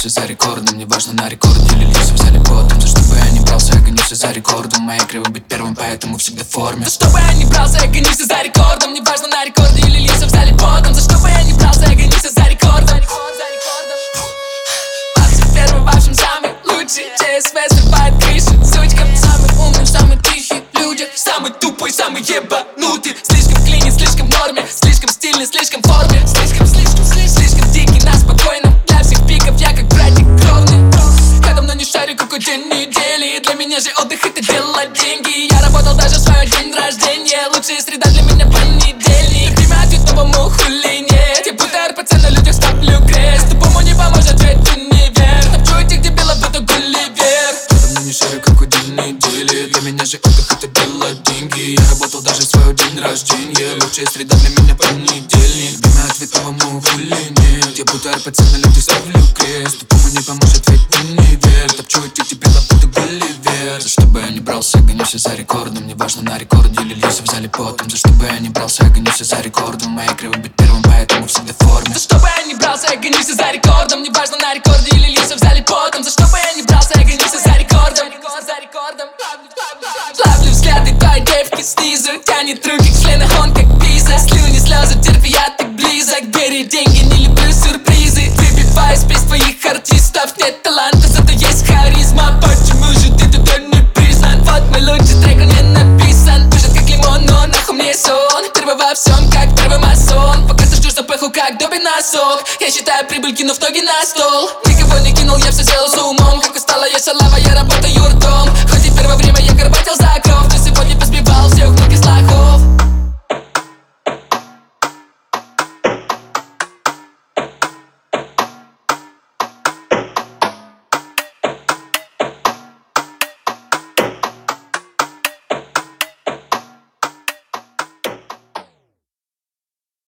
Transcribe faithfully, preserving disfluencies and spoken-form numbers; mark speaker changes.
Speaker 1: гонишься за рекордом. Неважно, на рекорде или лису взяли потом. За что бы я не брался, я гонюсь за рекордом. Моя криво быть первым, поэтому всегда в форме.
Speaker 2: За что бы я не брался, я гонюсь за рекордом. Неважно, на рекорде или лису взяли потом. За что бы я не брался, я гонюсь за рекордом. Максим первый, в общем, самый лучший. ЧСВ срывает крыши сучкам. Самый умный, самый тихий люди. Самый тупой, самый ебанутый. Слишком клинит, слишком в норме. Слишком стильный, слишком в форме. Слишком, слишком, слишком, слишком дикий, на спокойном. Для всех пиков я как братик кровный. Я давно не шарю, какой день недели. Для меня же отдых это делать деньги. Я работал даже в свой день рождения. Лучшая среда для меня понедельник. Время ответ новому хули нет. Я будто РПЦ на людях ставлю крест. Тупому не поможет ведь универ. Топчу этих дебилов, будто Гулливер.
Speaker 1: Я давно не шарю, какой день недели. Для меня же отдых это делать деньги. Я работал даже в свой день рождения. Лучшая среда для меня понедельник. Время ответ новому хули нет. Я будто РПЦ на людях ставлю крест. Тупому не поможет ведь универ. Топчу этих дебилов, будто Гулливер. За что бы я не брался, гонюсь за рекордом. Неважно, на рекорде или лису взяли потом. За что бы я не брался, гонюсь за рекордом. Моя криво быть первым, поэтому всегда в форме.
Speaker 2: За что бы я не брался, я гонюсь за рекордом. Неважно, на рекорде или лису взяли потом. За что бы я не брался, я гонюсь за рекордом. Ловлю взгляды той девки снизу. Тянет руки к члену, он как пиза. Слюни, слезы, терпи, я так близок. Бери деньги, не люблю сюрпризы. Выбиваюсь без твоих артистов. Нет таланта, зато есть харизма. Почему же ты туда не признан? Вот мой лучший трек, он не написан. Дышит как лимон, но нахуй мне сон. Первый во всем, как первый масон. Пока ты ждешь запаху, как Добби на сок. Я считаю прибыль, кинув ноги на стол. Никого не кинул, я все сделал с умом. Как устала я шалава, я работаю